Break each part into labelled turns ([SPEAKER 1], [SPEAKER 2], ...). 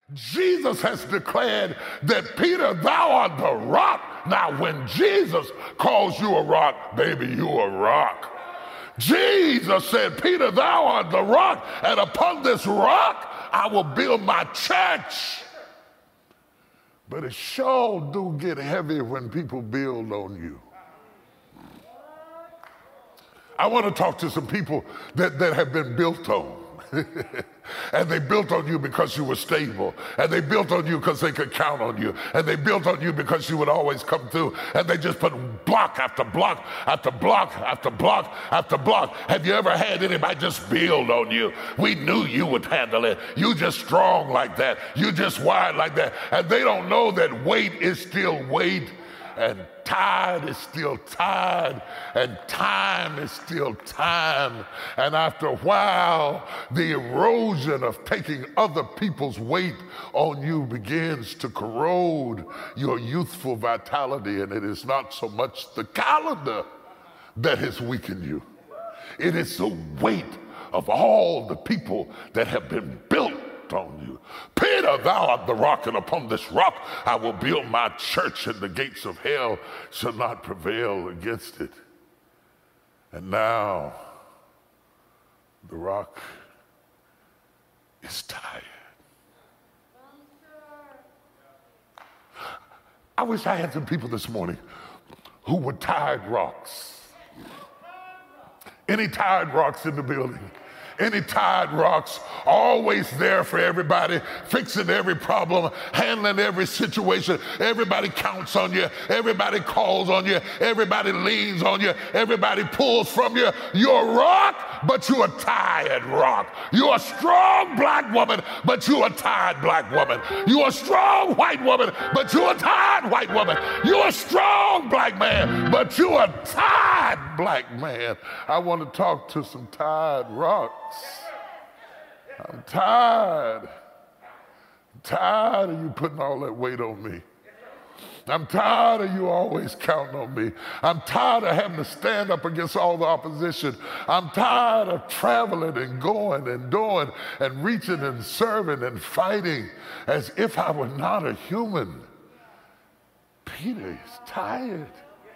[SPEAKER 1] Jesus has declared that, Peter, thou art the rock. Now, when Jesus calls you a rock, baby, you a rock. Jesus said, Peter, thou art the rock, and upon this rock I will build my church. But it sure do get heavy when people build on you. I want to talk to some people that have been built on. And they built on you because you were stable. And they built on you because they could count on you. And they built on you because you would always come through. And they just put block after block after block after block after block. Have you ever had anybody just build on you? We knew you would handle it. You just strong like that. You just wired like that. And they don't know that weight is still weight. And tide is still tide, and time is still time. And after a while, the erosion of taking other people's weight on you begins to corrode your youthful vitality, and it is not so much the calendar that has weakened you. It is the weight of all the people that have been built on you. Peter, thou art the rock, and upon this rock I will build my church, and the gates of hell shall not prevail against it. And now the rock is tired. I wish I had some people this morning who were tired rocks. Any tired rocks in the building? Any tired rocks, always there for everybody, fixing every problem, handling every situation. Everybody counts on you. Everybody calls on you. Everybody leans on you. Everybody pulls from you. You're a rock, but you're a tired rock. You're a strong black woman, but you're a tired black woman. You're a strong white woman, but you're a tired white woman. You're a strong black man, but you're a tired black man. I want to talk to some tired rocks. I'm tired. I'm tired of you putting all that weight on me. I'm tired of you always counting on me. I'm tired of having to stand up against all the opposition. I'm tired of traveling and going and doing and reaching and serving and fighting as if I were not a human. Peter is tired.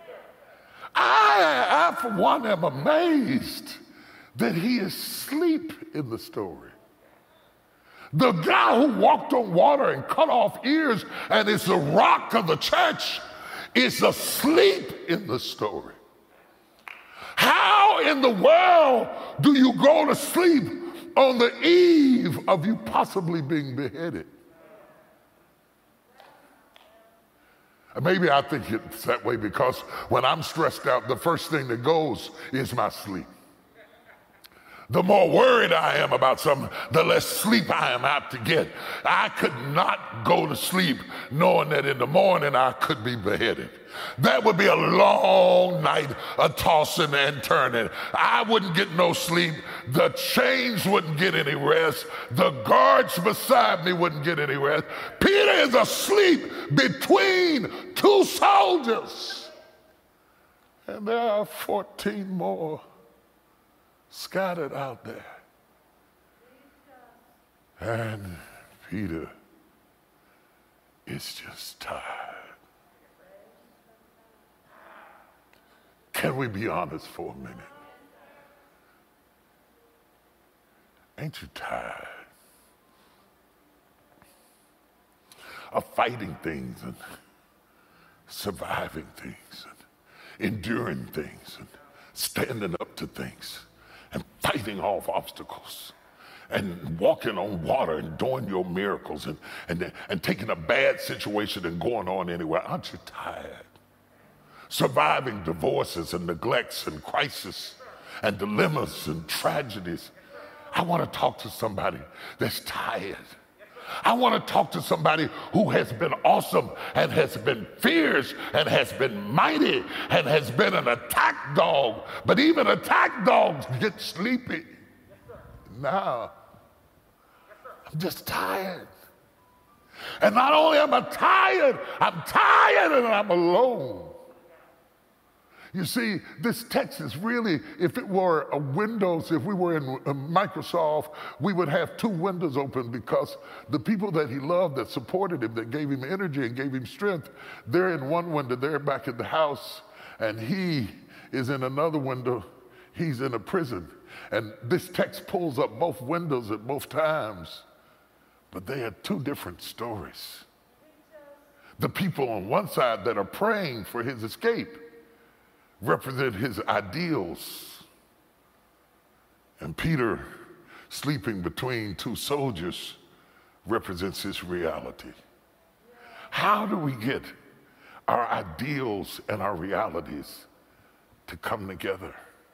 [SPEAKER 1] I for one, am amazed that he is asleep in the story. The guy who walked on water and cut off ears and is the rock of the church is asleep in the story. How in the world do you go to sleep on the eve of you possibly being beheaded? Maybe I think it's that way because when I'm stressed out, the first thing that goes is my sleep. The more worried I am about something, the less sleep I am apt to get. I could not go to sleep knowing that in the morning I could be beheaded. That would be a long night of tossing and turning. I wouldn't get no sleep. The chains wouldn't get any rest. The guards beside me wouldn't get any rest. Peter is asleep between two soldiers. And there are 14 more scattered out there. And Peter is just tired. Can we be honest for a minute? Ain't you tired of fighting things and surviving things and enduring things and standing up to things and fighting off obstacles and walking on water and doing your miracles and taking a bad situation and going on anywhere? Aren't you tired? Surviving divorces and neglects and crises and dilemmas and tragedies. I want to talk to somebody that's tired. I want to talk to somebody who has been awesome and has been fierce and has been mighty and has been an attack dog. But even attack dogs get sleepy. Now, I'm just tired. And not only am I tired and I'm alone. You see, this text is really, if it were a Windows, if we were in Microsoft, we would have two windows open because the people that he loved, that supported him, that gave him energy and gave him strength, they're in one window, they're back in the house, and he is in another window, he's in a prison. And this text pulls up both windows at both times, but they are two different stories. The people on one side that are praying for his escape represent his ideals. And Peter, sleeping between two soldiers, represents his reality. How do we get our ideals and our realities to come together?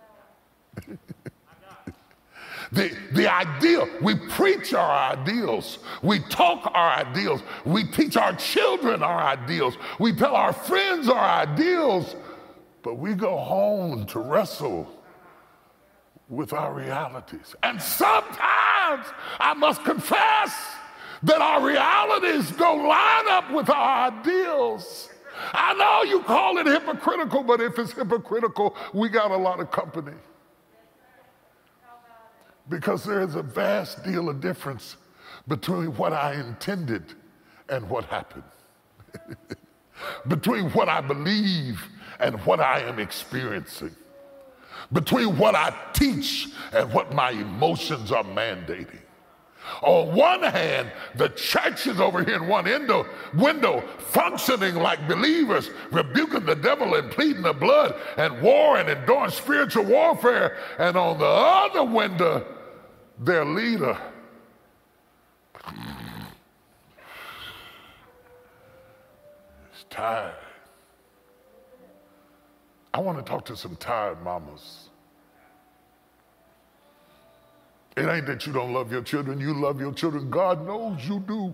[SPEAKER 1] The ideal, we preach our ideals, we talk our ideals, we teach our children our ideals, we tell our friends our ideals, but we go home to wrestle with our realities. And sometimes, I must confess, that our realities don't line up with our ideals. I know you call it hypocritical, but if it's hypocritical, we got a lot of company. Because there is a vast deal of difference between what I intended and what happened. Between what I believe and what I am experiencing. Between what I teach and what my emotions are mandating. On one hand, the church is over here in one window functioning like believers, rebuking the devil and pleading the blood and war and enduring spiritual warfare. And on the other window, their leader is tired. I want to talk to some tired mamas. It ain't that you don't love your children. You love your children. God knows you do.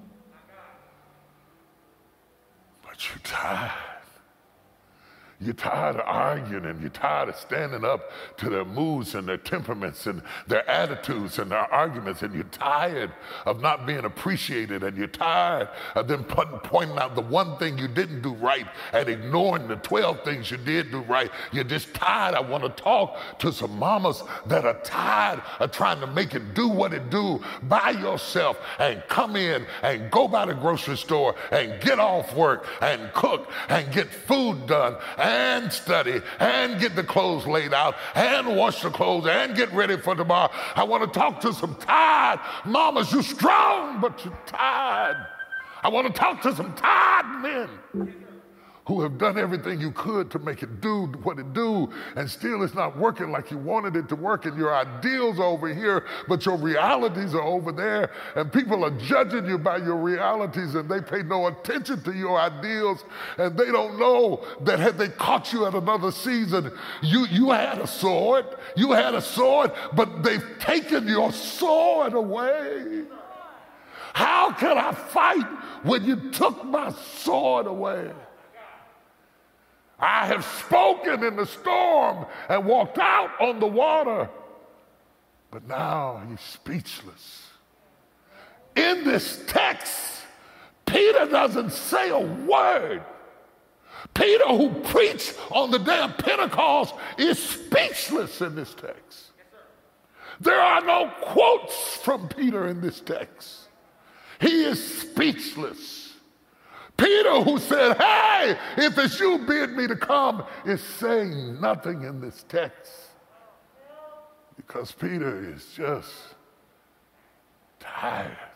[SPEAKER 1] But you're tired. You're tired of arguing, and you're tired of standing up to their moods and their temperaments and their attitudes and their arguments, and you're tired of not being appreciated, and you're tired of them pointing out the one thing you didn't do right and ignoring the 12 things you did do right. You're just tired. I want to talk to some mamas that are tired of trying to make it do what it do by yourself and come in and go by the grocery store and get off work and cook and get food done and study, and get the clothes laid out, and wash the clothes, and get ready for tomorrow. I want to talk to some tired mamas. You're strong, but you're tired. I want to talk to some tired men who have done everything you could to make it do what it do, and still it's not working like you wanted it to work, and your ideals are over here, but your realities are over there, and people are judging you by your realities, and they pay no attention to your ideals, and they don't know that had they caught you at another season, you had a sword, but they've taken your sword away. How can I fight when you took my sword away? I have spoken in the storm and walked out on the water, but now he's speechless. In this text, Peter doesn't say a word. Peter, who preached on the day of Pentecost, is speechless in this text. There are no quotes from Peter in this text. He is speechless. Peter, who said, hey, if it's you bid me to come, is saying nothing in this text because Peter is just tired.